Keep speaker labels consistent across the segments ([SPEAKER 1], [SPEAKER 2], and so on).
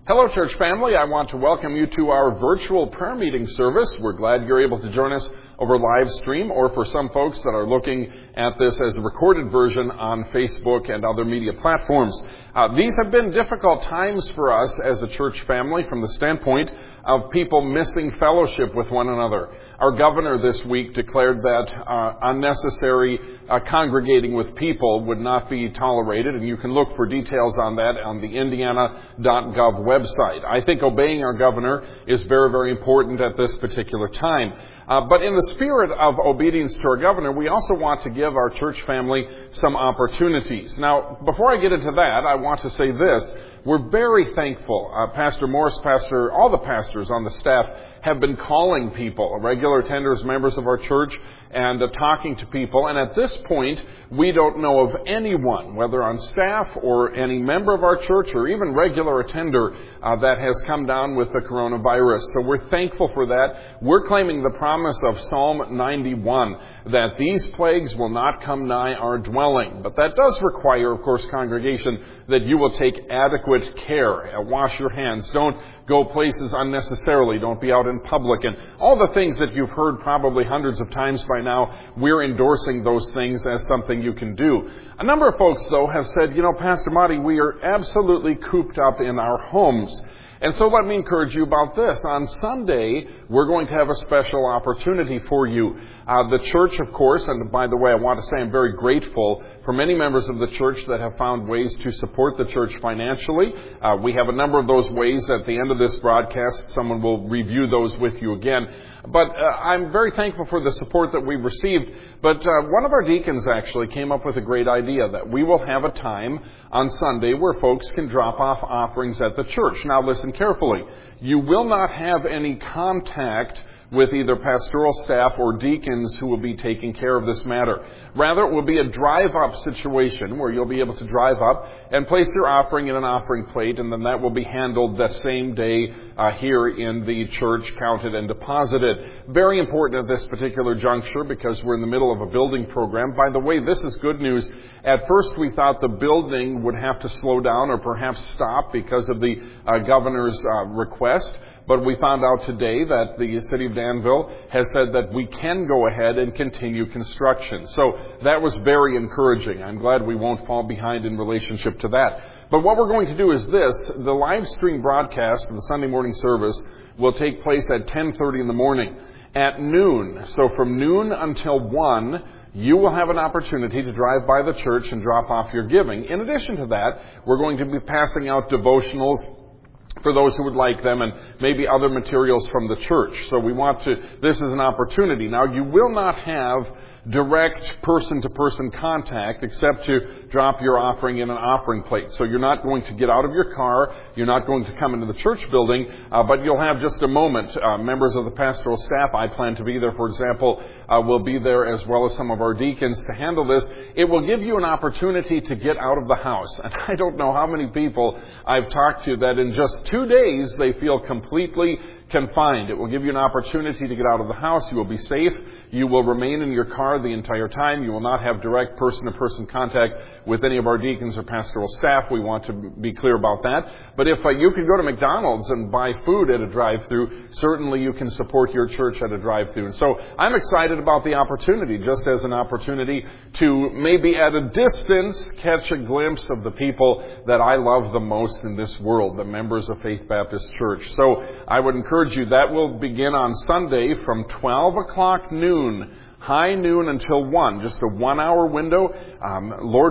[SPEAKER 1] Hello, church family. I want to welcome you to our virtual prayer meeting service. We're glad you're able to join us over live stream, or for some folks that are looking at this as a recorded version on Facebook and other media platforms. These have been difficult times for us as a church family from the standpoint of people missing fellowship with one another. Our governor this week declared that unnecessary congregating with people would not be tolerated, and you can look for details on that on the indiana.gov website. I think obeying our governor is very, very important at this particular time. But in the spirit of obedience to our governor, we also want to give our church family some opportunities. Now, before I get into that, I want to say this. We're very thankful. Pastor Morris, all the pastors on the staff have been calling people, regular attenders, members of our church, and talking to people. And at this point, we don't know of anyone, whether on staff or any member of our church or even regular attender, that has come down with the coronavirus. So we're thankful for that. We're claiming the promise of Psalm 91, that these plagues will not come nigh our dwelling. But that does require, of course, congregation, that you will take adequate care. Wash your hands. Don't go places unnecessarily. Don't be out in public. And all the things that you've heard probably hundreds of times by now, we're endorsing those things as something you can do. A number of folks, though, have said, Pastor Marty, we are absolutely cooped up in our homes. And so let me encourage you about this. On Sunday, we're going to have a special opportunity for you. The church, of course, and by the way, I want to say I'm very grateful for many members of the church that have found ways to support the church financially. We have a number of those ways at the end of this broadcast. Someone will review those with you again. But I'm very thankful for the support that we've received. But one of our deacons actually came up with a great idea that we will have a time on Sunday where folks can drop off offerings at the church. Now listen carefully. You will not have any contact with either pastoral staff or deacons who will be taking care of this matter. Rather, it will be a drive-up situation where you'll be able to drive up and place your offering in an offering plate, and then that will be handled the same day here in the church, counted and deposited. Very important at this particular juncture because we're in the middle of a building program. By the way, this is good news. At first, we thought the building would have to slow down or perhaps stop because of the governor's request. But we found out today that the city of Danville has said that we can go ahead and continue construction. So that was very encouraging. I'm glad we won't fall behind in relationship to that. But what we're going to do is this. The live stream broadcast of the Sunday morning service will take place at 10:30 in the morning. At noon, so from noon until 1, you will have an opportunity to drive by the church and drop off your giving. In addition to that, we're going to be passing out devotionals for those who would like them, and maybe other materials from the church. So this is an opportunity. Now, you will not have direct person-to-person contact except to drop your offering in an offering plate. So you're not going to get out of your car, you're not going to come into the church building, but you'll have just a moment. Members of the pastoral staff, I plan to be there, for example, will be there, as well as some of our deacons to handle this. It will give you an opportunity to get out of the house. And I don't know how many people I've talked to that in just 2 days they feel completely confined. It will give you an opportunity to get out of the house. You will be safe. You will remain in your car the entire time. You will not have direct person-to-person contact with any of our deacons or pastoral staff. We want to be clear about that. But if you could go to McDonald's and buy food at a drive-thru, certainly you can support your church at a drive-thru. And so I'm excited about the opportunity, just as an opportunity to maybe at a distance catch a glimpse of the people that I love the most in this world, the members of Faith Baptist Church. So I would encourage you, that will begin on Sunday from 12 o'clock noon, high noon until 1, just a 1-hour window. Lord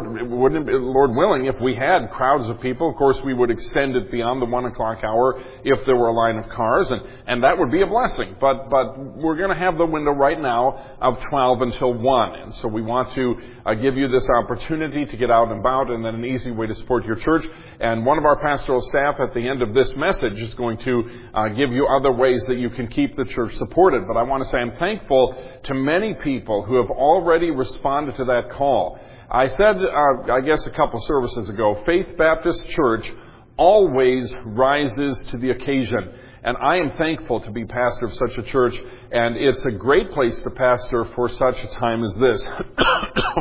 [SPEAKER 1] willing, if we had crowds of people, of course, we would extend it beyond the 1 o'clock hour if there were a line of cars, and that would be a blessing. But we're going to have the window right now of 12 until 1. And so we want to give you this opportunity to get out and about, and then an easy way to support your church. And one of our pastoral staff at the end of this message is going to give you other ways that you can keep the church supported. But I want to say I'm thankful to many people who have already responded to that call. I said, I guess a couple services ago, Faith Baptist Church always rises to the occasion. And I am thankful to be pastor of such a church, and it's a great place to pastor for such a time as this.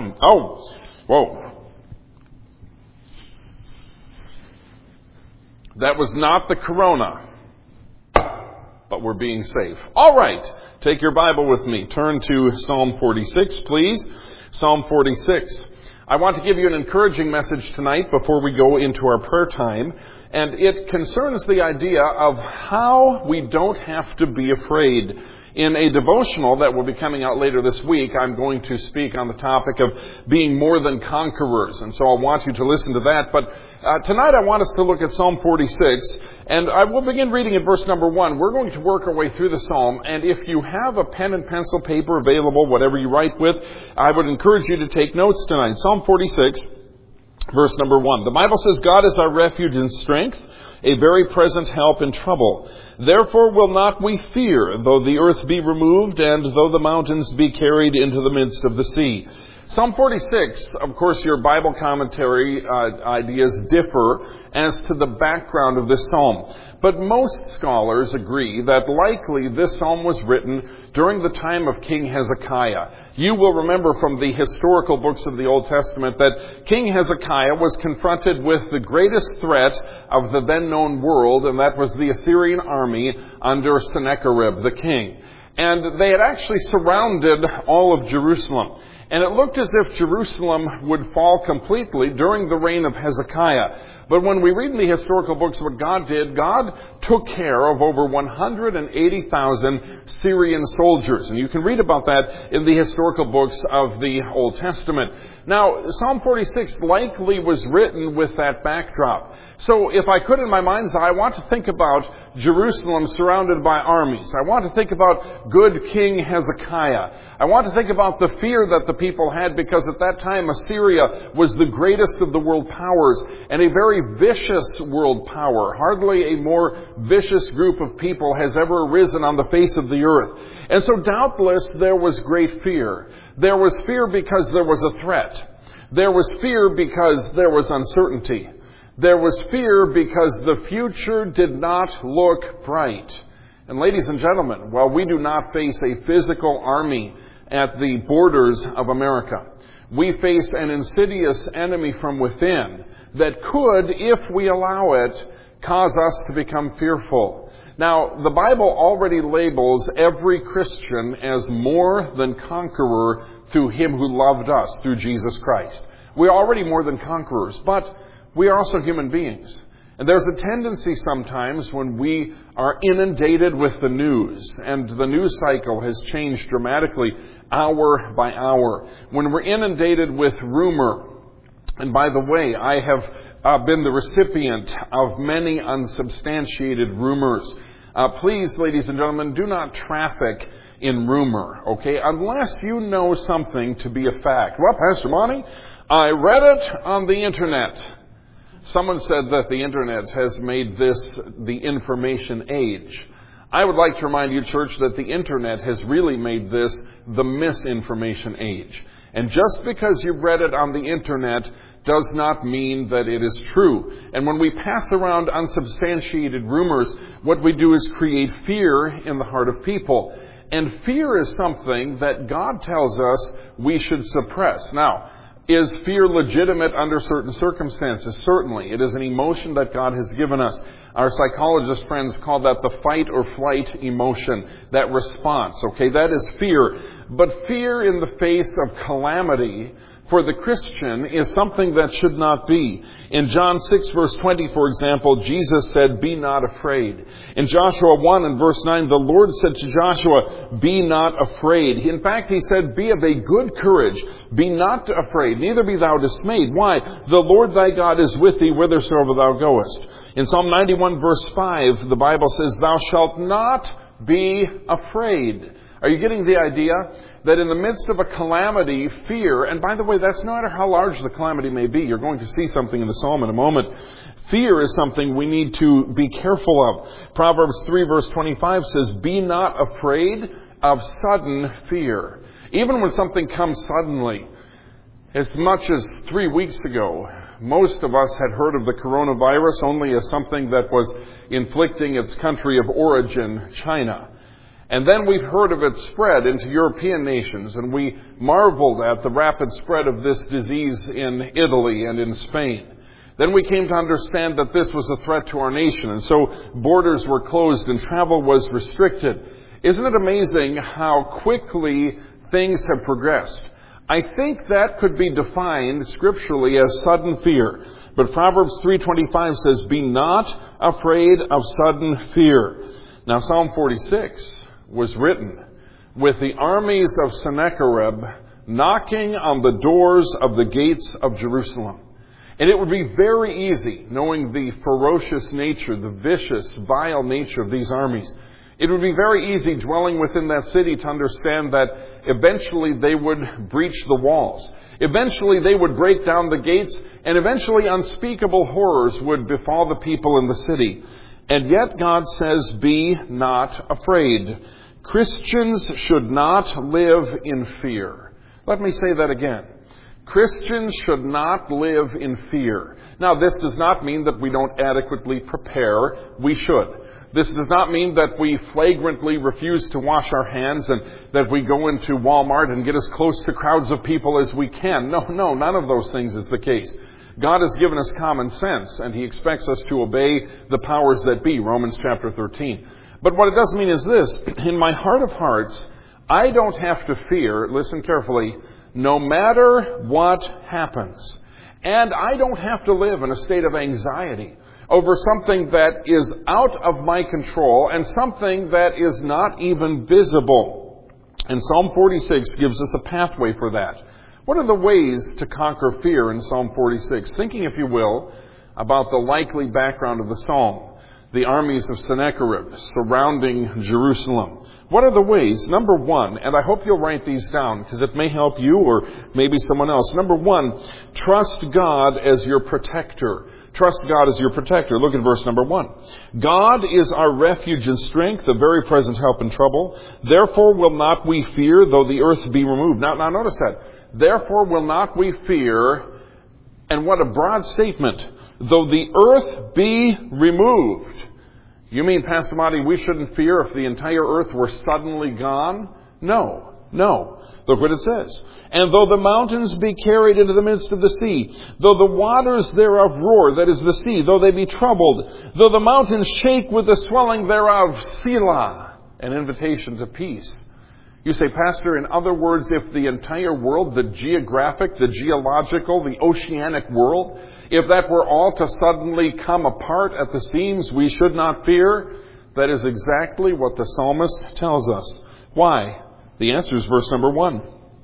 [SPEAKER 1] Oh, whoa. That was not the corona, but we're being safe. All right, take your Bible with me. Turn to Psalm 46, please. Psalm 46. I want to give you an encouraging message tonight before we go into our prayer time, and it concerns the idea of how we don't have to be afraid. In a devotional that will be coming out later this week, I'm going to speak on the topic of being more than conquerors. And so I want you to listen to that. But tonight I want us to look at Psalm 46. And I will begin reading at verse number 1. We're going to work our way through the Psalm. And if you have a pen and pencil, paper available, whatever you write with, I would encourage you to take notes tonight. Psalm 46, verse number 1. The Bible says, God is our refuge and strength, a very present help in trouble. Therefore will not we fear, though the earth be removed, and though the mountains be carried into the midst of the sea. Psalm 46, of course, your Bible commentary ideas differ as to the background of this psalm. But most scholars agree that likely this psalm was written during the time of King Hezekiah. You will remember from the historical books of the Old Testament that King Hezekiah was confronted with the greatest threat of the then known world, and that was the Assyrian army under Sennacherib, the king. And they had actually surrounded all of Jerusalem. And it looked as if Jerusalem would fall completely during the reign of Hezekiah. But when we read in the historical books what God did, God took care of over 180,000 Syrian soldiers. And you can read about that in the historical books of the Old Testament. Now, Psalm 46 likely was written with that backdrop. So if I could in my mind's eye, I want to think about Jerusalem surrounded by armies. I want to think about good King Hezekiah. I want to think about the fear that the people had, because at that time Assyria was the greatest of the world powers and a very vicious world power. Hardly a more vicious group of people has ever arisen on the face of the earth. And so doubtless there was great fear. There was fear because there was a threat. There was fear because there was uncertainty. There was fear because the future did not look bright. And ladies and gentlemen, while we do not face a physical army at the borders of America, we face an insidious enemy from within that could, if we allow it, cause us to become fearful. Now, the Bible already labels every Christian as more than conqueror through Him who loved us, through Jesus Christ. We're already more than conquerors, but we are also human beings. And there's a tendency sometimes when we are inundated with the news, and the news cycle has changed dramatically hour by hour. When we're inundated with rumor, and by the way, I have been the recipient of many unsubstantiated rumors. Please, ladies and gentlemen, do not traffic in rumor, okay? Unless you know something to be a fact. Well, Pastor Monty, I read it on the internet. Someone said that the internet has made this the information age. I would like to remind you, church, that the internet has really made this the misinformation age. And just because you've read it on the internet does not mean that it is true. And when we pass around unsubstantiated rumors, what we do is create fear in the heart of people. And fear is something that God tells us we should suppress. Now, is fear legitimate under certain circumstances? Certainly. It is an emotion that God has given us. Our psychologist friends call that the fight or flight emotion, that response. Okay, that is fear. But fear in the face of calamity for the Christian is something that should not be. In John 6 verse 20, for example, Jesus said, "Be not afraid." In Joshua 1 and verse 9, the Lord said to Joshua, "Be not afraid." In fact, He said, "Be of a good courage. Be not afraid, neither be thou dismayed." Why? The Lord thy God is with thee whithersoever thou goest. In Psalm 91 verse 5, the Bible says, "Thou shalt not be afraid." Are you getting the idea? That in the midst of a calamity, fear, and by the way, that's no matter how large the calamity may be. You're going to see something in the psalm in a moment. Fear is something we need to be careful of. Proverbs 3 verse 25 says, "Be not afraid of sudden fear." Even when something comes suddenly, as much as 3 weeks ago, most of us had heard of the coronavirus only as something that was inflicting its country of origin, China. And then we've heard of its spread into European nations, and we marveled at the rapid spread of this disease in Italy and in Spain. Then we came to understand that this was a threat to our nation, and so borders were closed and travel was restricted. Isn't it amazing how quickly things have progressed? I think that could be defined scripturally as sudden fear. But Proverbs 3:25 says, "Be not afraid of sudden fear." Now Psalm 46 was written with the armies of Sennacherib knocking on the doors of the gates of Jerusalem. And it would be very easy, knowing the ferocious nature, the vicious, vile nature of these armies, it would be very easy dwelling within that city to understand that eventually they would breach the walls. Eventually they would break down the gates, and eventually unspeakable horrors would befall the people in the city. And yet God says, "Be not afraid." Christians should not live in fear. Let me say that again. Christians should not live in fear. Now, this does not mean that we don't adequately prepare. We should. This does not mean that we flagrantly refuse to wash our hands and that we go into Walmart and get as close to crowds of people as we can. No, none of those things is the case. God has given us common sense, and He expects us to obey the powers that be, Romans chapter 13. But what it does mean is this: in my heart of hearts, I don't have to fear, listen carefully, no matter what happens. And I don't have to live in a state of anxiety over something that is out of my control and something that is not even visible. And Psalm 46 gives us a pathway for that. What are the ways to conquer fear in Psalm 46? Thinking, if you will, about the likely background of the psalm. The armies of Sennacherib surrounding Jerusalem. What are the ways? Number one, and I hope you'll write these down because it may help you or maybe someone else. Number one, trust God as your protector. Trust God as your protector. Look at verse number 1. God is our refuge and strength, a very present help in trouble. Therefore will not we fear, though the earth be removed. Now notice that. Therefore will not we fear, and what a broad statement. Though the earth be removed. You mean, Pastor Monty, we shouldn't fear if the entire earth were suddenly gone? No. Look what it says. And though the mountains be carried into the midst of the sea, though the waters thereof roar, that is the sea, though they be troubled, though the mountains shake with the swelling thereof, Selah, an invitation to peace. You say, Pastor, in other words, if the entire world, the geographic, the geological, the oceanic world, if that were all to suddenly come apart at the seams, we should not fear? That is exactly what the psalmist tells us. Why? The answer is verse number 1.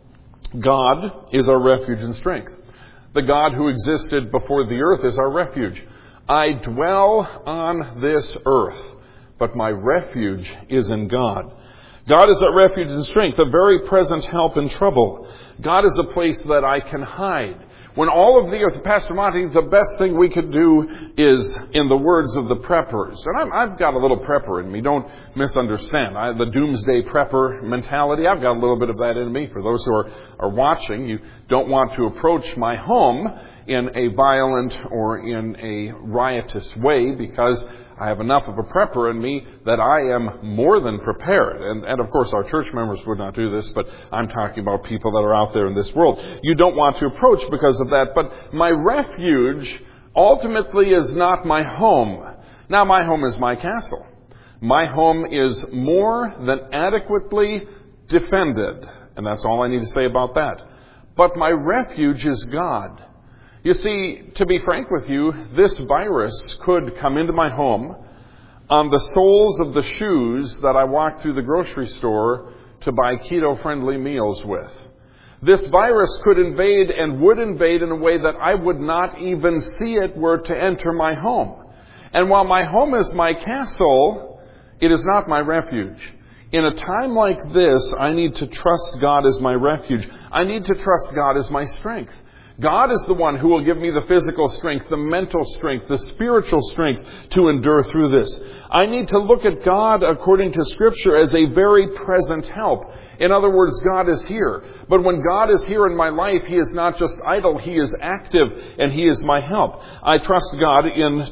[SPEAKER 1] God is our refuge and strength. The God who existed before the earth is our refuge. I dwell on this earth, but my refuge is in God. God is our refuge and strength, a very present help in trouble. God is a place that I can hide. When all of the earth, Pastor Monty, the best thing we could do is, in the words of the preppers, and I've got a little prepper in me, don't misunderstand. The doomsday prepper mentality, I've got a little bit of that in me. For those who are watching, you don't want to approach my home in a violent or in a riotous way, because I have enough of a prepper in me that I am more than prepared. And of course our church members would not do this, but I'm talking about people that are out there in this world. You don't want to approach because of that, but my refuge ultimately is not my home. Now my home is my castle. My home is more than adequately defended, and that's all I need to say about that. But my refuge is God. You see, to be frank with you, this virus could come into my home on the soles of the shoes that I walk through the grocery store to buy keto-friendly meals with. This virus could invade and would invade in a way that I would not even see it were to enter my home. And while my home is my castle, it is not my refuge. In a time like this, I need to trust God as my refuge. I need to trust God as my strength. God is the one who will give me the physical strength, the mental strength, the spiritual strength to endure through this. I need to look at God according to Scripture as a very present help. In other words, God is here. But when God is here in my life, He is not just idle, He is active, and He is my help. I trust God in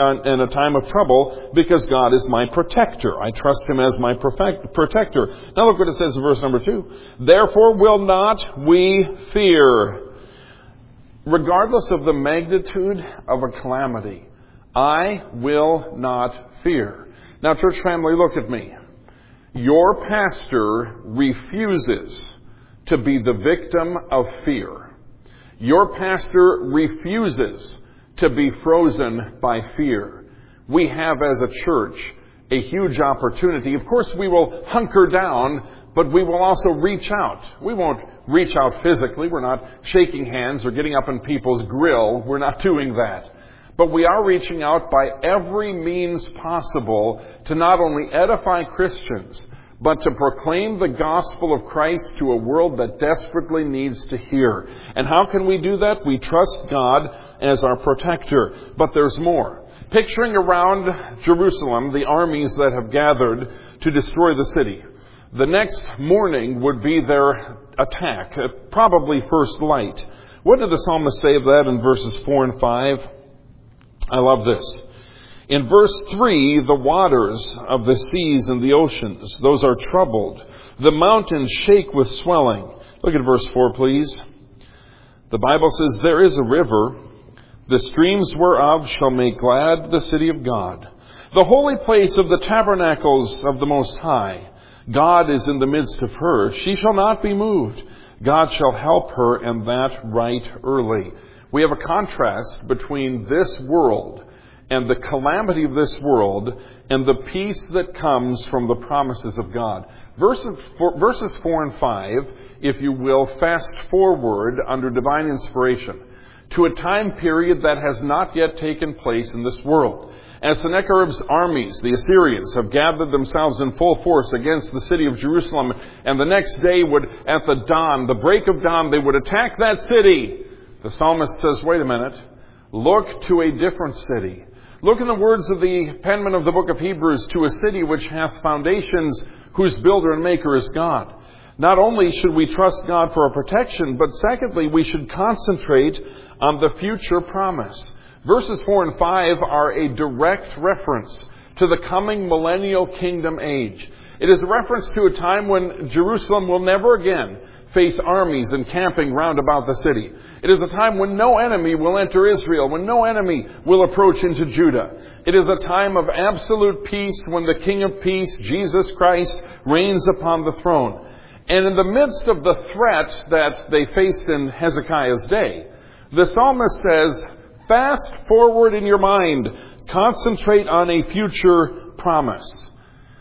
[SPEAKER 1] a time of trouble because God is my protector. I trust Him as my protector. Now look what it says in verse number 2. Therefore will not we fear. regardless of the magnitude of a calamity, I will not fear. Now, church family, look at me. Your pastor refuses to be the victim of fear. Your pastor refuses to be frozen by fear. We have, as a church, a huge opportunity. Of course, we will hunker down, but we will also reach out. We won't reach out physically. We're not shaking hands or getting up in people's grill. We're not doing that. But we are reaching out by every means possible to not only edify Christians, but to proclaim the gospel of Christ to a world that desperately needs to hear. And how can we do that? We trust God as our protector. But there's more. Picturing around Jerusalem the armies that have gathered to destroy the city. The next morning would be their attack, probably first light. What did the psalmist say of that in verses 4 and 5? I love this. In verse 3, the waters of the seas and the oceans, those are troubled. The mountains shake with swelling. Look at verse 4, please. The Bible says, there is a river, the streams whereof shall make glad the city of God, the holy place of the tabernacles of the Most High. God is in the midst of her. She shall not be moved. God shall help her, and that right early. We have a contrast between this world and the calamity of this world and the peace that comes from the promises of God. Verses 4 and 5, if you will, fast forward under divine inspiration to a time period that has not yet taken place in this world. As Sennacherib's armies, the Assyrians, have gathered themselves in full force against the city of Jerusalem, and the next day at the dawn, the break of dawn, they would attack that city. The psalmist says, wait a minute, look to a different city. Look in the words of the penman of the book of Hebrews, to a city which hath foundations, whose builder and maker is God. Not only should we trust God for our protection, but secondly, we should concentrate on the future promise. Verses 4 and 5 are a direct reference to the coming millennial kingdom age. It is a reference to a time when Jerusalem will never again face armies encamping round about the city. It is a time when no enemy will enter Israel, when no enemy will approach into Judah. It is a time of absolute peace when the King of Peace, Jesus Christ, reigns upon the throne. And in the midst of the threat that they faced in Hezekiah's day, the psalmist says, fast forward in your mind. Concentrate on a future promise.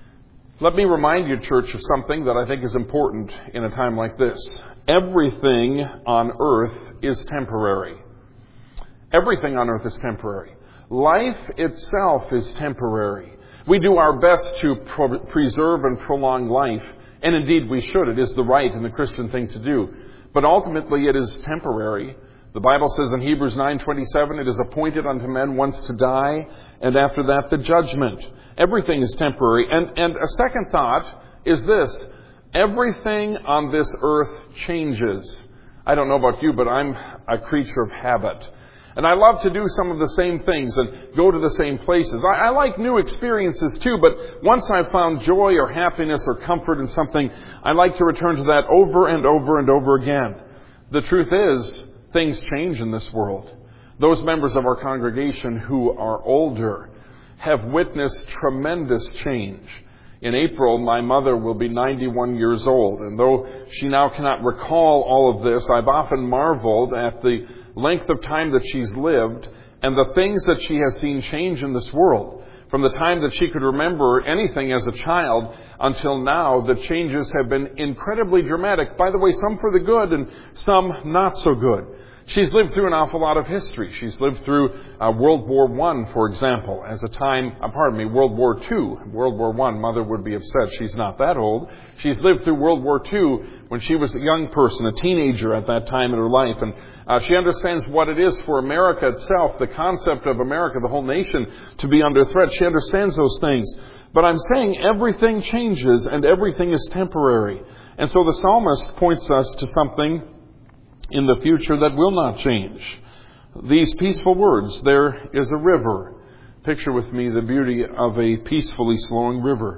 [SPEAKER 1] Let me remind you, church, of something that I think is important in a time like this. Everything on earth is temporary. Everything on earth is temporary. Life itself is temporary. We do our best to preserve and prolong life, and indeed we should. It is the right and the Christian thing to do. But ultimately it is temporary. The Bible says in Hebrews 9:27, it is appointed unto men once to die, and after that the judgment. Everything is temporary. And a second thought is this. Everything on this earth changes. I don't know about you, but I'm a creature of habit. And I love to do some of the same things and go to the same places. I like new experiences too, but once I've found joy or happiness or comfort in something, I like to return to that over and over and over again. The truth is, things change in this world. Those members of our congregation who are older have witnessed tremendous change. In April, my mother will be 91 years old, and though she now cannot recall all of this, I've often marveled at the length of time that she's lived and the things that she has seen change in this world. From the time that she could remember anything as a child until now, the changes have been incredibly dramatic. By the way, some for the good and some not so good. She's lived through an awful lot of history. She's lived through World War I, for example, as a time, World War II. World War I, Mother would be upset. She's not that old. She's lived through World War II when she was a young person, a teenager at that time in her life. And she understands what it is for America itself, the concept of America, the whole nation, to be under threat. She understands those things. But I'm saying everything changes and everything is temporary. And so the psalmist points us to something in the future that will not change. These peaceful words, there is a river. Picture with me the beauty of a peacefully flowing river.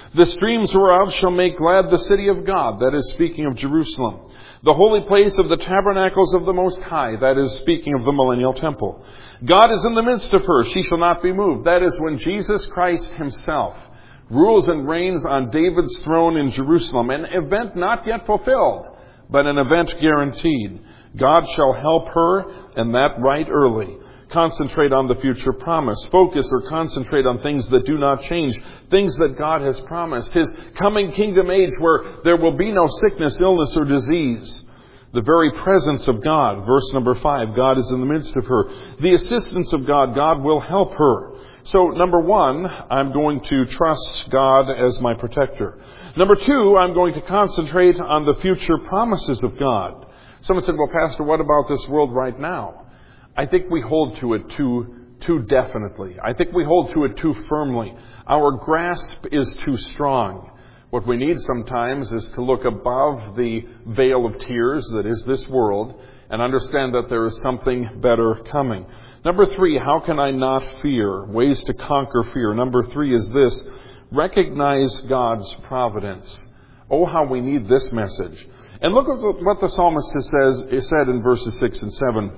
[SPEAKER 1] The streams whereof shall make glad the city of God, that is speaking of Jerusalem. The holy place of the tabernacles of the Most High, that is speaking of the millennial temple. God is in the midst of her, she shall not be moved. That is when Jesus Christ himself rules and reigns on David's throne in Jerusalem, an event not yet fulfilled, but an event guaranteed. God shall help her, and that right early. Concentrate on the future promise. Focus or concentrate on things that do not change, things that God has promised. His coming kingdom age where there will be no sickness, illness, or disease. The very presence of God. Verse number 5, God is in the midst of her. The assistance of God, God will help her. So, number 1, I'm going to trust God as my protector. Number 2, I'm going to concentrate on the future promises of God. Someone said, well, Pastor, what about this world right now? I think we hold to it too definitely. I think we hold to it too firmly. Our grasp is too strong. What we need sometimes is to look above the veil of tears that is this world and understand that there is something better coming. Number 3, how can I not fear? Ways to conquer fear. Number 3 is this: recognize God's providence. Oh, how we need this message. And look at what the psalmist said in verses 6 and 7.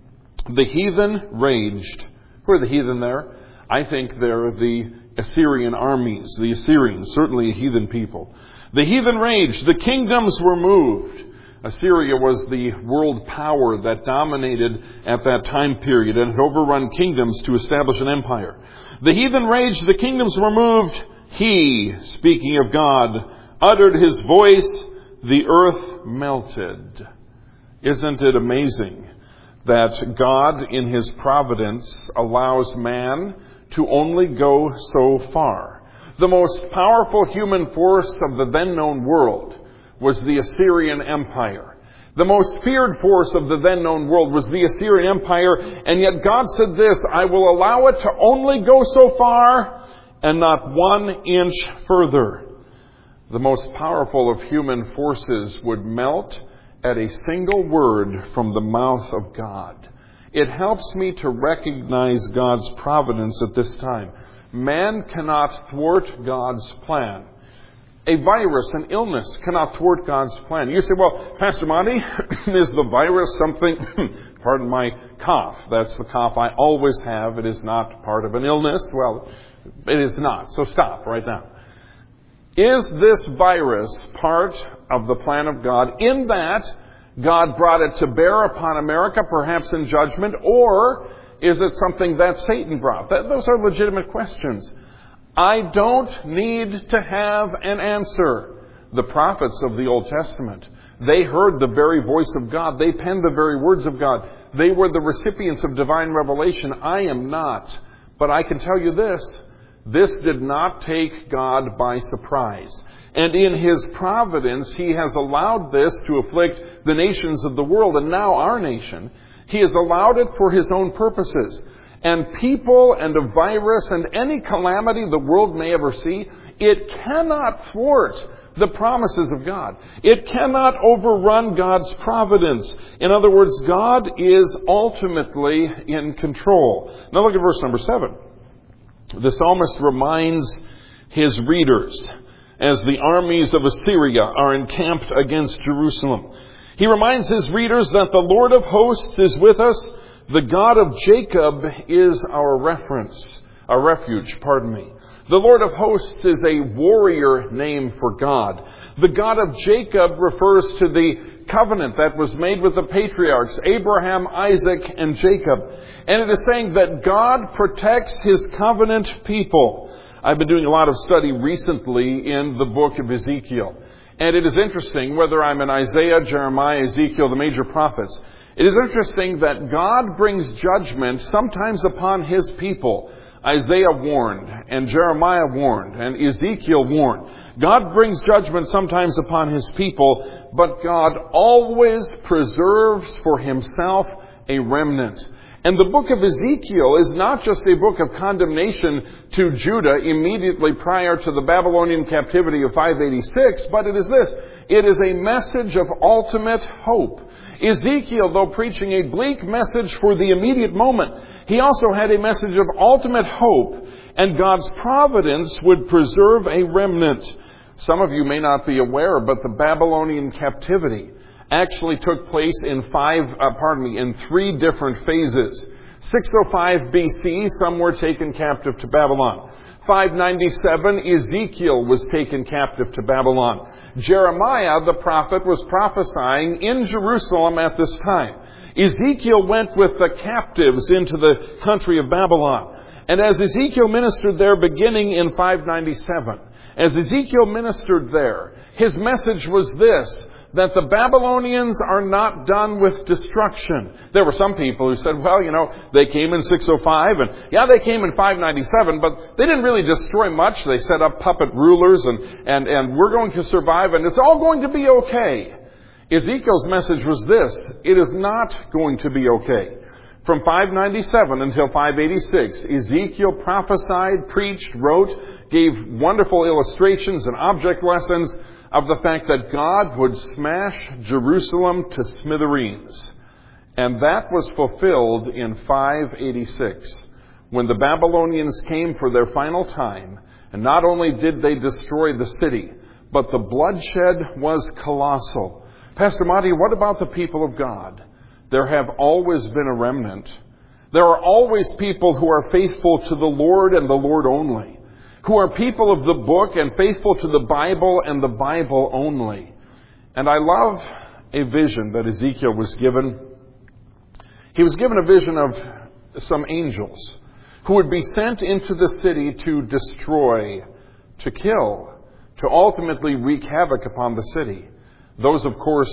[SPEAKER 1] The heathen raged. Who are the heathen there? I think they're the Assyrian armies. The Assyrians, certainly a heathen people. The heathen raged. The kingdoms were moved. Assyria was the world power that dominated at that time period and had overrun kingdoms to establish an empire. The heathen raged. The kingdoms were moved. He, speaking of God, uttered his voice. The earth melted. Isn't it amazing that God, in his providence, allows man to only go so far? The most powerful human force of the then known world was the Assyrian Empire. The most feared force of the then known world was the Assyrian Empire, and yet God said this: I will allow it to only go so far and not 1 inch further. The most powerful of human forces would melt at a single word from the mouth of God. It helps me to recognize God's providence at this time. Man cannot thwart God's plan. A virus, an illness, cannot thwart God's plan. You say, well, Pastor Monty, is the virus something, pardon my cough, that's the cough I always have, it is not part of an illness. Well, it is not, so stop right now. Is this virus part of the plan of God in that God brought it to bear upon America, perhaps in judgment, or is it something that Satan brought? Those are legitimate questions. I don't need to have an answer. The prophets of the Old Testament, they heard the very voice of God. They penned the very words of God. They were the recipients of divine revelation. I am not. But I can tell you this: this did not take God by surprise. And in his providence, he has allowed this to afflict the nations of the world, and now our nation. He has allowed it for his own purposes. And people and a virus and any calamity the world may ever see, it cannot thwart the promises of God. It cannot overrun God's providence. In other words, God is ultimately in control. Now look at verse number 7. The psalmist reminds his readers as the armies of Assyria are encamped against Jerusalem. He reminds his readers that the Lord of hosts is with us. The God of Jacob is our refuge. The Lord of hosts is a warrior name for God. The God of Jacob refers to the covenant that was made with the patriarchs, Abraham, Isaac, and Jacob. And it is saying that God protects his covenant people. I've been doing a lot of study recently in the book of Ezekiel. And it is interesting, whether I'm in Isaiah, Jeremiah, Ezekiel, the major prophets, it is interesting that God brings judgment sometimes upon his people. Isaiah warned, and Jeremiah warned, and Ezekiel warned. God brings judgment sometimes upon his people, but God always preserves for himself a remnant. And the book of Ezekiel is not just a book of condemnation to Judah immediately prior to the Babylonian captivity of 586, but it is this: it is a message of ultimate hope. Ezekiel, though preaching a bleak message for the immediate moment, he also had a message of ultimate hope. and God's providence would preserve a remnant. Some of you may not be aware, but the Babylonian captivity actually took place in three different phases. 605 BC, some were taken captive to Babylon. 597, Ezekiel was taken captive to Babylon. Jeremiah, the prophet, was prophesying in Jerusalem at this time. Ezekiel went with the captives into the country of Babylon. And as Ezekiel ministered there beginning in 597, as Ezekiel ministered there, his message was this, that the Babylonians are not done with destruction. There were some people who said, well, they came in 605, and they came in 597, but they didn't really destroy much. They set up puppet rulers, and we're going to survive, and it's all going to be okay. Ezekiel's message was this, it is not going to be okay. From 597 until 586, Ezekiel prophesied, preached, wrote, gave wonderful illustrations and object lessons of the fact that God would smash Jerusalem to smithereens. And that was fulfilled in 586, when the Babylonians came for their final time. And not only did they destroy the city, but the bloodshed was colossal. Pastor Monty, what about the people of God? There have always been a remnant. There are always people who are faithful to the Lord and the Lord only, who are people of the book and faithful to the Bible and the Bible only. And I love a vision that Ezekiel was given. He was given a vision of some angels who would be sent into the city to destroy, to kill, to ultimately wreak havoc upon the city. Those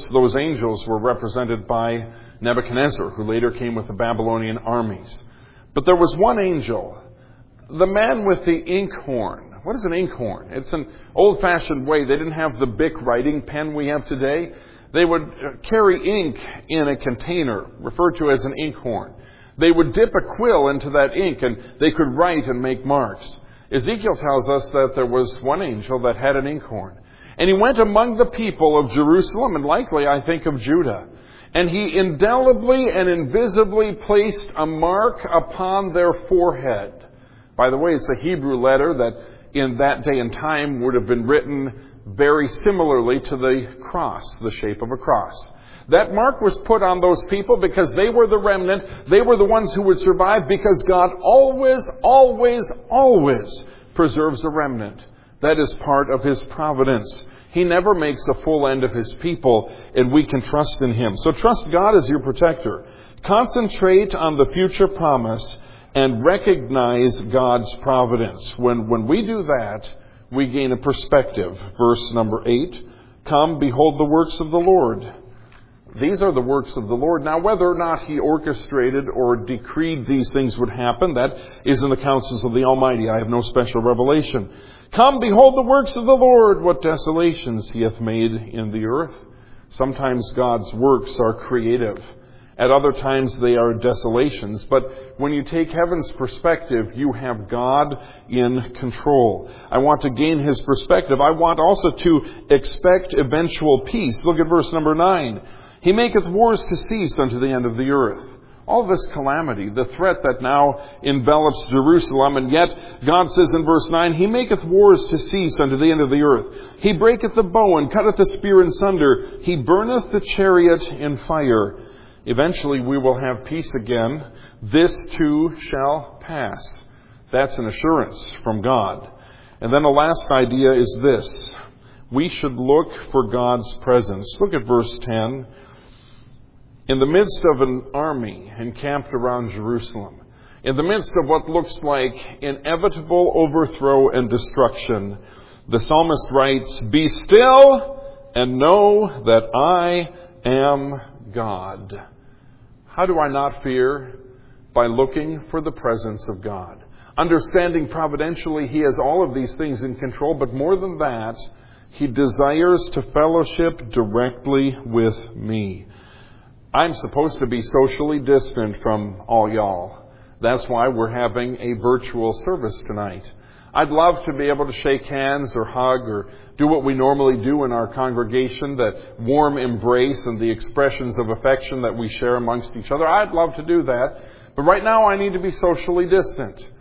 [SPEAKER 1] angels were represented by Nebuchadnezzar, who later came with the Babylonian armies. But there was one angel, the man with the inkhorn. What is an inkhorn? It's an old-fashioned way. They didn't have the Bic writing pen we have today. They would carry ink in a container, referred to as an inkhorn. They would dip a quill into that ink, and they could write and make marks. Ezekiel tells us that there was one angel that had an inkhorn. And he went among the people of Jerusalem, and likely, I think, of Judah. And he indelibly and invisibly placed a mark upon their forehead. By the way, it's a Hebrew letter that in that day and time would have been written very similarly to the cross, the shape of a cross. That mark was put on those people because they were the remnant. They were the ones who would survive, because God always, always, always preserves a remnant. That is part of His providence. He never makes a full end of His people, and we can trust in Him. So trust God as your protector. Concentrate on the future promise and recognize God's providence. When we do that, we gain a perspective. Verse number 8, come, behold the works of the Lord. These are the works of the Lord. Now, whether or not He orchestrated or decreed these things would happen, that is in the counsels of the Almighty. I have no special revelation. Come, behold the works of the Lord, what desolations He hath made in the earth. Sometimes God's works are creative. At other times they are desolations. But when you take heaven's perspective, you have God in control. I want to gain His perspective. I want also to expect eventual peace. Look at verse number 9. He maketh wars to cease unto the end of the earth. All this calamity, the threat that now envelops Jerusalem, and yet God says in verse 9, He maketh wars to cease unto the end of the earth. He breaketh the bow and cutteth the spear in sunder. He burneth the chariot in fire. Eventually we will have peace again. This too shall pass. That's an assurance from God. And then the last idea is this. We should look for God's presence. Look at verse 10. In the midst of an army encamped around Jerusalem, in the midst of what looks like inevitable overthrow and destruction, the psalmist writes, be still and know that I am God. How do I not fear? By looking for the presence of God. Understanding providentially He has all of these things in control, but more than that, He desires to fellowship directly with me. I'm supposed to be socially distant from all y'all. That's why we're having a virtual service tonight. I'd love to be able to shake hands or hug or do what we normally do in our congregation, that warm embrace and the expressions of affection that we share amongst each other. I'd love to do that. But right now I need to be socially distant.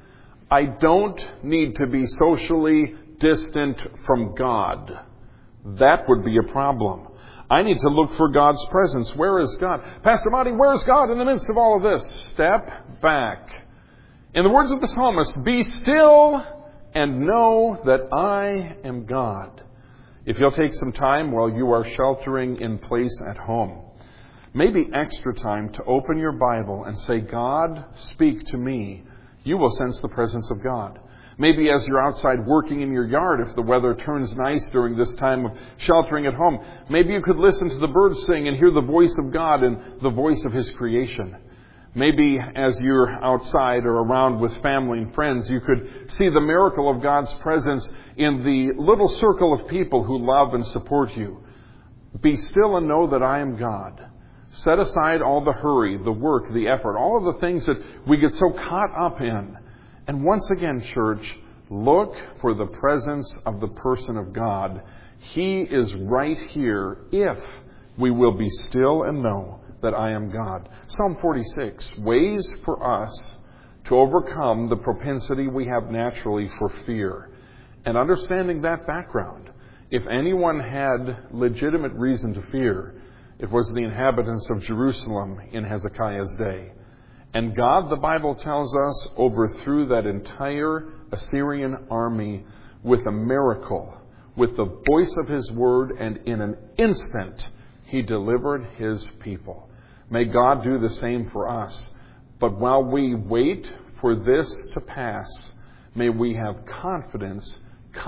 [SPEAKER 1] I don't need to be socially distant from God. That would be a problem. I need to look for God's presence. Where is God? Pastor Monty, where is God in the midst of all of this? Step back. In the words of the psalmist, be still and know that I am God. If you'll take some time while you are sheltering in place at home, maybe extra time to open your Bible and say, God, speak to me. You will sense the presence of God. Maybe as you're outside working in your yard, if the weather turns nice during this time of sheltering at home, maybe you could listen to the birds sing and hear the voice of God and the voice of His creation. Maybe as you're outside or around with family and friends, you could see the miracle of God's presence in the little circle of people who love and support you. Be still and know that I am God. Set aside all the hurry, the work, the effort, all of the things that we get so caught up in. And once again, church, look for the presence of the person of God. He is right here if we will be still and know that I am God. Psalm 46, ways for us to overcome the propensity we have naturally for fear. And understanding that background, if anyone had legitimate reason to fear, it was the inhabitants of Jerusalem in Hezekiah's day. And God, the Bible tells us, overthrew that entire Assyrian army with a miracle, with the voice of His word, and in an instant, He delivered His people. May God do the same for us. But while we wait for this to pass, may we have confidence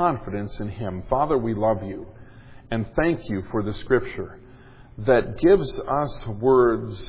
[SPEAKER 1] in Him. Father, we love You, and thank You for the Scripture that gives us words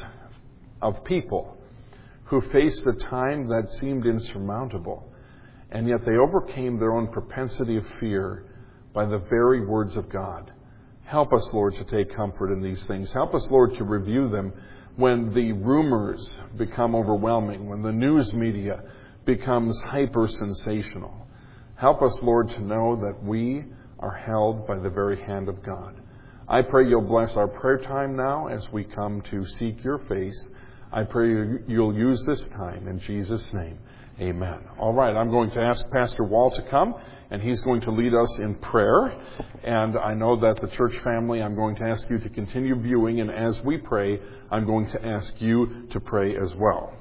[SPEAKER 1] of people who faced a time that seemed insurmountable, and yet they overcame their own propensity of fear by the very words of God. Help us, Lord, to take comfort in these things. Help us, Lord, to review them when the rumors become overwhelming, when the news media becomes hyper-sensational. Help us, Lord, to know that we are held by the very hand of God. I pray You'll bless our prayer time now as we come to seek Your face. I pray You'll use this time in Jesus' name. Amen. All right, I'm going to ask Pastor Wall to come, and he's going to lead us in prayer. And I know that the church family, I'm going to ask you to continue viewing, and as we pray, I'm going to ask you to pray as well.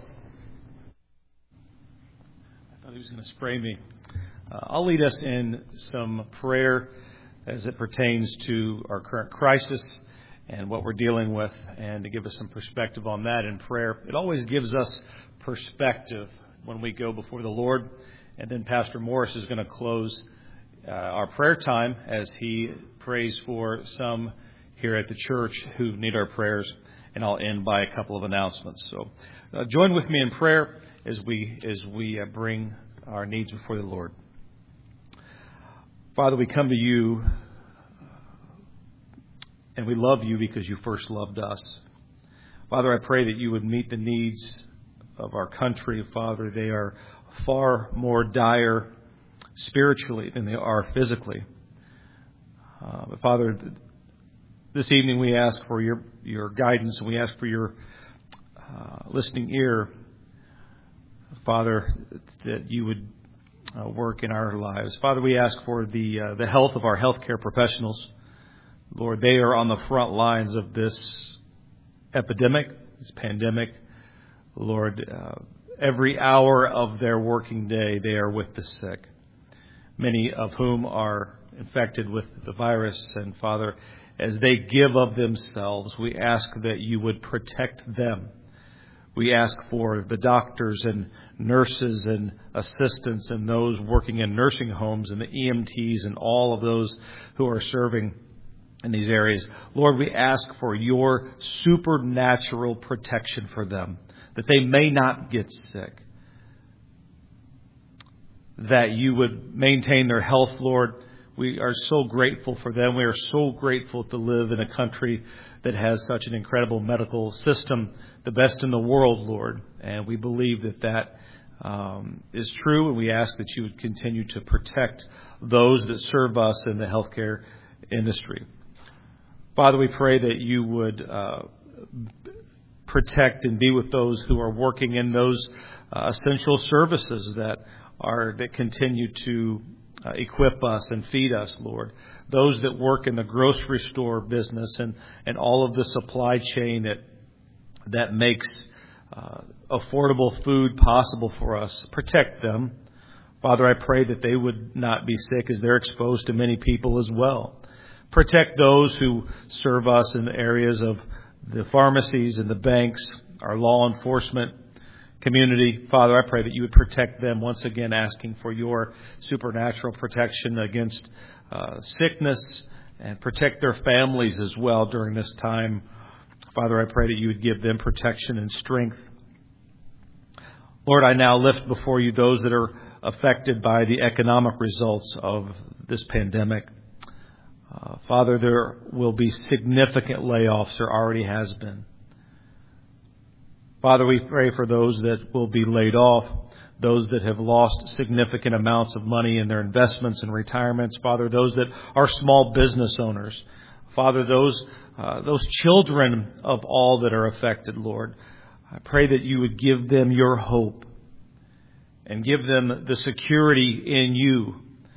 [SPEAKER 2] I thought he was going to spray me. I'll lead us in some prayer as it pertains to our current crisis and what we're dealing with, and to give us some perspective on that in prayer. It always gives us perspective when we go before the Lord. And then Pastor Morris is going to close our prayer time as he prays for some here at the church who need our prayers. And I'll end by a couple of announcements. So join with me in prayer as we bring our needs before the Lord. Father, we come to You, and we love You because You first loved us. Father, I pray that You would meet the needs of our country. Father, they are far more dire spiritually than they are physically. But Father, this evening we ask for your guidance, and we ask for Your listening ear. Father, that You would work in our lives. Father, we ask for the health of our healthcare professionals. Lord, they are on the front lines of this epidemic, this pandemic. Lord, every hour of their working day, they are with the sick, many of whom are infected with the virus. And Father, as they give of themselves, we ask that You would protect them. We ask for the doctors and nurses and assistants and those working in nursing homes and the EMTs and all of those who are serving in these areas. Lord, we ask for Your supernatural protection for them, that they may not get sick, that You would maintain their health, Lord. We are so grateful for them. We are so grateful to live in a country that has such an incredible medical system, the best in the world, Lord. And we believe that is true, and we ask that You would continue to protect those that serve us in the healthcare industry. Father, we pray that You would protect and be with those who are working in those essential services that that continue to equip us and feed us, Lord. Those that work in the grocery store business and all of the supply chain that makes affordable food possible for us. Protect them. Father, I pray that they would not be sick as they're exposed to many people as well. Protect those who serve us in the areas of the pharmacies and the banks, our law enforcement community. Father, I pray that you would protect them, once again asking for your supernatural protection against sickness, and protect their families as well during this time. Father, I pray that you would give them protection and strength. Lord, I now lift before you those that are affected by the economic results of this pandemic. Father, there will be significant layoffs. There already has been. Father, we pray for those that will be laid off, those that have lost significant amounts of money in their investments and retirements. Father, those that are small business owners. Father, those children of all that are affected, Lord. I pray that you would give them your hope and give them the security in you.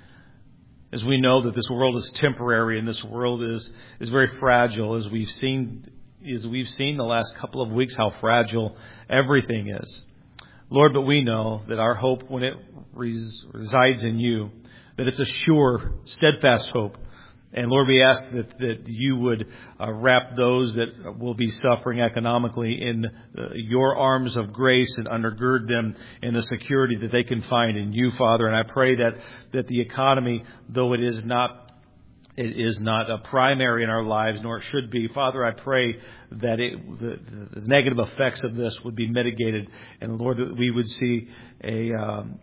[SPEAKER 2] As we know that this world is temporary and this world is very fragile, as we've seen the last couple of weeks how fragile everything is. Lord, but we know that our hope, when it resides in you, that it's a sure, steadfast hope. And Lord, we ask that you would wrap those that will be suffering economically in your arms of grace and undergird them in the security that they can find in you, Father. And I pray that the economy, though it is not a primary in our lives, nor it should be, Father, I pray that the negative effects of this would be mitigated, and Lord, that we would see an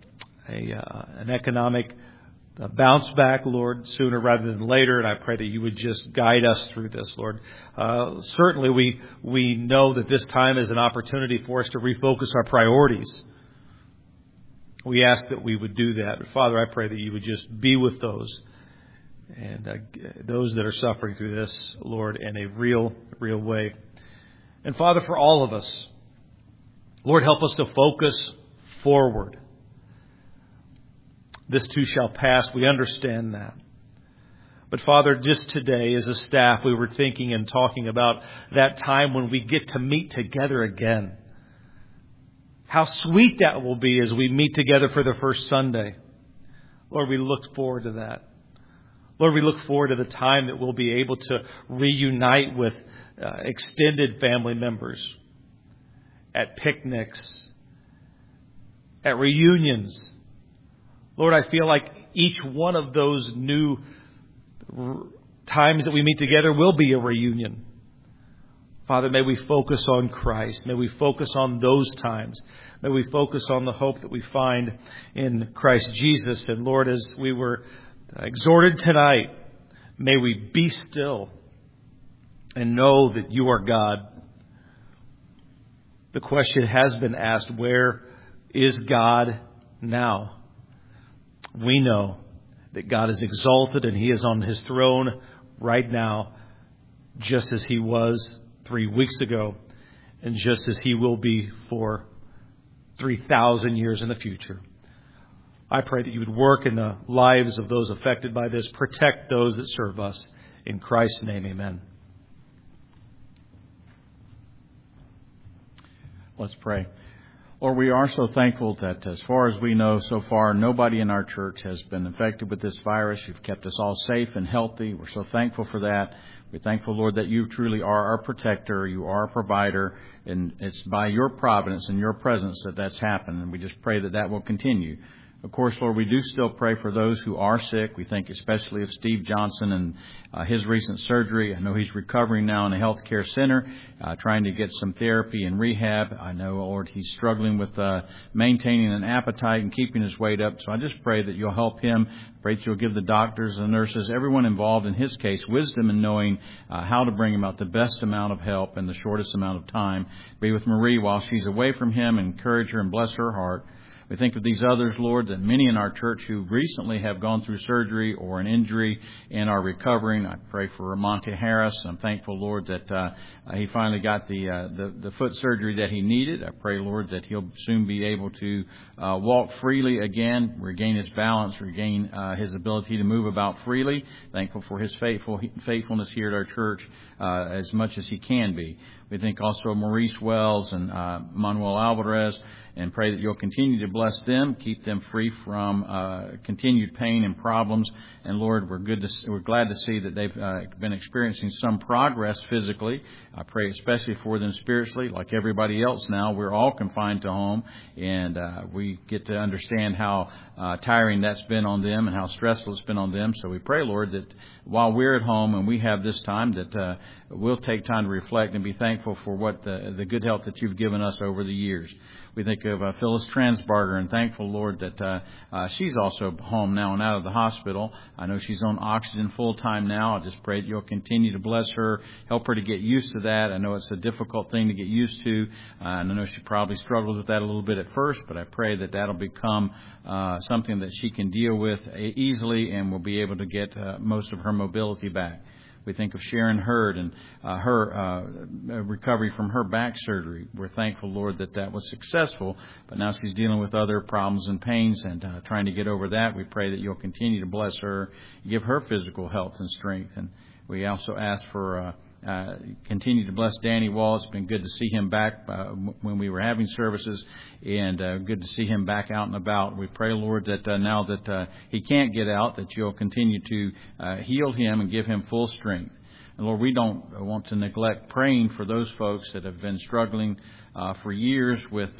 [SPEAKER 2] economic bounce back, Lord, sooner rather than later. And I pray that you would just guide us through this, Lord. Certainly we know that this time is an opportunity for us to refocus our priorities. We ask that we would do that. But Father, I pray that you would just be with those and those that are suffering through this, Lord, in a real way. And Father, for all of us, Lord, help us to focus forward. This too shall pass. We understand that. But Father, just today as a staff, we were thinking and talking about that time when we get to meet together again. How sweet that will be as we meet together for the first Sunday. Lord, we look forward to that. Lord, we look forward to the time that we'll be able to reunite with extended family members at picnics, at reunions. Lord, I feel like each one of those new times that we meet together will be a reunion. Father, may we focus on Christ. May we focus on those times. May we focus on the hope that we find in Christ Jesus. And Lord, as we were exhorted tonight, may we be still and know that you are God. The question has been asked, where is God now? We know that God is exalted and he is on his throne right now, just as he was 3 weeks ago and just as he will be for 3,000 years in the future. I pray that you would work in the lives of those affected by this. Protect those that serve us. In Christ's name, amen.
[SPEAKER 3] Let's pray. Lord, we are so thankful that as far as we know so far, nobody in our church has been infected with this virus. You've kept us all safe and healthy. We're so thankful for that. We're thankful, Lord, that you truly are our protector. You are our provider. And it's by your providence and your presence that that's happened. And we just pray that that will continue. Of course, Lord, we do still pray for those who are sick. We think especially of Steve Johnson and his recent surgery. I know he's recovering now in a healthcare center, trying to get some therapy and rehab. I know, Lord, he's struggling with maintaining an appetite and keeping his weight up. So I just pray that you'll help him. Pray that you'll give the doctors, the nurses, everyone involved in his case, wisdom in knowing how to bring him out the best amount of help in the shortest amount of time. Be with Marie while she's away from him, encourage her and bless her heart. We think of these others, Lord, that many in our church who recently have gone through surgery or an injury and are recovering. I pray for Ramonte Harris. I'm thankful, Lord, that he finally got the foot surgery that he needed. I pray, Lord, that he'll soon be able to walk freely again, regain his balance, regain his ability to move about freely. Thankful for his faithfulness here at our church as much as he can be. We think also of Maurice Wells and Manuel Alvarez, and pray that you'll continue to bless them, keep them free from continued pain and problems. And Lord, we're glad to see that they've been experiencing some progress physically. I pray especially for them spiritually. Like everybody else now, we're all confined to home, and we get to understand how tiring that's been on them and how stressful it's been on them. So we pray, Lord, that while we're at home and we have this time, that we'll take time to reflect and be thankful for what the good health that you've given us over the years. We think of Phyllis Transbarger, and thankful, Lord, that she's also home now and out of the hospital. I know she's on oxygen full time now. I just pray that you'll continue to bless her, help her to get used to that. I know it's a difficult thing to get used to, and I know she probably struggled with that a little bit at first, but I pray that that'll become something that she can deal with easily and will be able to get most of her mobility back. We think of Sharon Hurd and her recovery from her back surgery. We're thankful, Lord, that was successful, but now she's dealing with other problems and pains and trying to get over that. We pray that you'll continue to bless her, give her physical health and strength. And we also ask for continue to bless Danny Wall. It's been good to see him back when we were having services, and good to see him back out and about. We pray, Lord, that now that he can't get out, that you'll continue to heal him and give him full strength. And Lord, we don't want to neglect praying for those folks that have been struggling for years with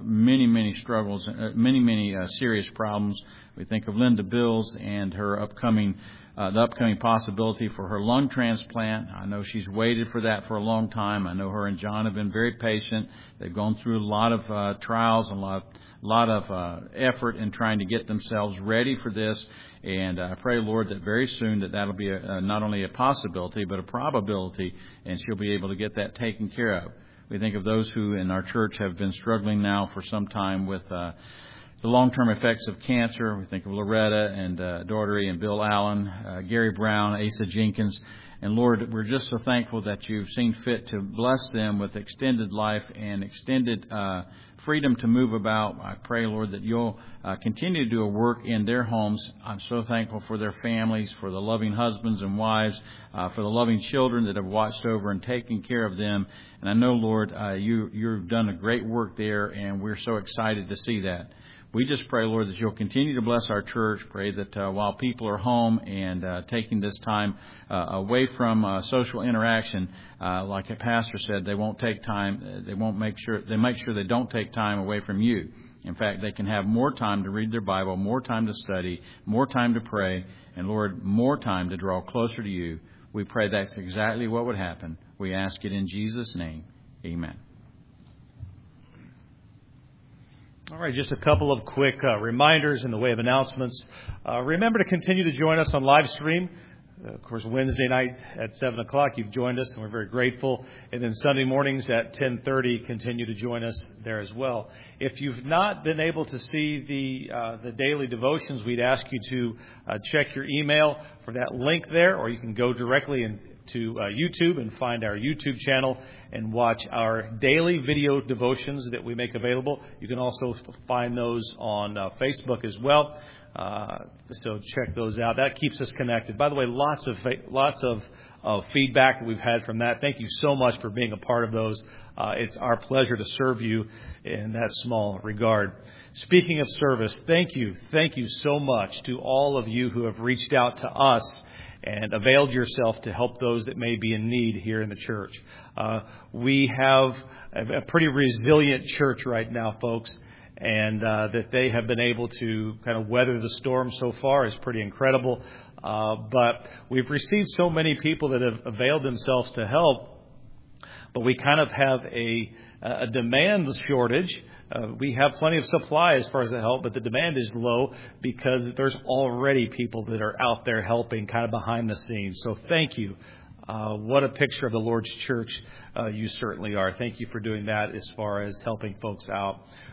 [SPEAKER 3] many struggles, many serious problems. We think of Linda Bills and her the upcoming possibility for her lung transplant. I know she's waited for that for a long time. I know her and John have been very patient. They've gone through a lot of trials and a lot of effort in trying to get themselves ready for this. And I pray, Lord, that very soon that'll be not only a possibility but a probability, and she'll be able to get that taken care of. We think of those who in our church have been struggling now for some time with the long-term effects of cancer. We think of Loretta and Daughtery and Bill Allen, Gary Brown, Asa Jenkins. And Lord, we're just so thankful that you've seen fit to bless them with extended life and extended freedom to move about. I pray, Lord, that you'll continue to do a work in their homes. I'm so thankful for their families, for the loving husbands and wives, for the loving children that have watched over and taken care of them. And I know, Lord, you've done a great work there, and we're so excited to see that. We just pray, Lord, that you'll continue to bless our church. Pray that while people are home and taking this time away from social interaction, like a pastor said, they won't take time. They make sure they don't take time away from you. In fact, they can have more time to read their Bible, more time to study, more time to pray, and Lord, more time to draw closer to you. We pray that's exactly what would happen. We ask it in Jesus' name. Amen.
[SPEAKER 2] All right, just a couple of quick reminders in the way of announcements. Remember to continue to join us on live stream. Of course, Wednesday night at 7 o'clock, you've joined us, and we're very grateful. And then Sunday mornings at 10:30, continue to join us there as well. If you've not been able to see the daily devotions, we'd ask you to check your email for that link there, or you can go directly to YouTube and find our YouTube channel and watch our daily video devotions that we make available. You can also find those on Facebook as well. So check those out. That keeps us connected. By the way, lots of feedback that we've had from that. Thank you so much for being a part of those. It's our pleasure to serve you in that small regard. Speaking of service, thank you so much to all of you who have reached out to us and availed yourself to help those that may be in need here in the church. We have a pretty resilient church right now, folks, and that they have been able to kind of weather the storm so far is pretty incredible. But we've received so many people that have availed themselves to help, but we kind of have a demand shortage. We have plenty of supply as far as the help, but the demand is low because there's already people that are out there helping kind of behind the scenes. So thank you. What a picture of the Lord's church you certainly are. Thank you for doing that as far as helping folks out.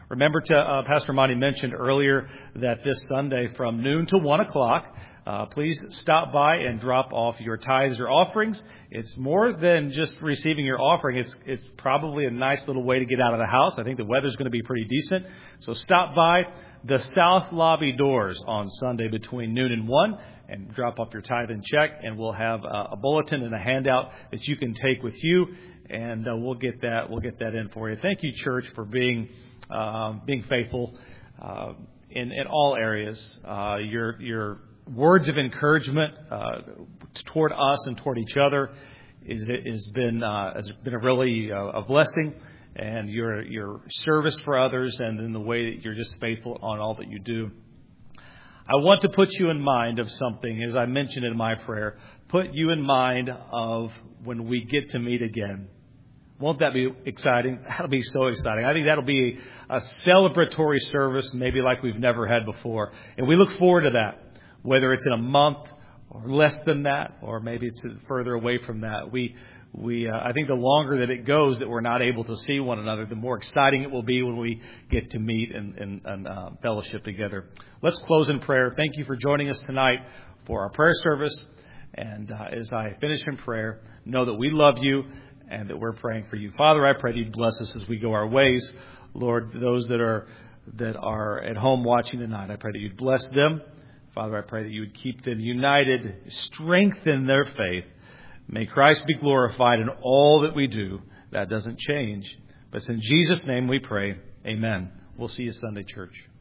[SPEAKER 2] Remember, Pastor Monty mentioned earlier that this Sunday from noon to 1 o'clock, please stop by and drop off your tithes or offerings. It's more than just receiving your offering. It's probably a nice little way to get out of the house. I think the weather's going to be pretty decent. So stop by the South Lobby doors on Sunday between noon and 1 and drop off your tithe and check, and we'll have a bulletin and a handout that you can take with you, and we'll get that in for you. Thank you, church, for being faithful in all areas. Your words of encouragement toward us and toward each other has been a really a blessing, and your service for others, and in the way that you're just faithful on all that you do. I want to put you in mind of something, as I mentioned in my prayer. Put you in mind of when we get to meet again. Won't that be exciting? That'll be so exciting. I think that'll be a celebratory service, maybe like we've never had before. And we look forward to that, whether it's in a month or less than that, or maybe it's further away from that. I think the longer that it goes that we're not able to see one another, the more exciting it will be when we get to meet and fellowship together. Let's close in prayer. Thank you for joining us tonight for our prayer service. And as I finish in prayer, know that we love you and that we're praying for you. Father, I pray that you bless us as we go our ways. Lord, those that are at home watching tonight, I pray that you'd bless them. Father, I pray that you would keep them united, strengthen their faith. May Christ be glorified in all that we do. That doesn't change. But it's in Jesus' name we pray. Amen. We'll see you Sunday, church.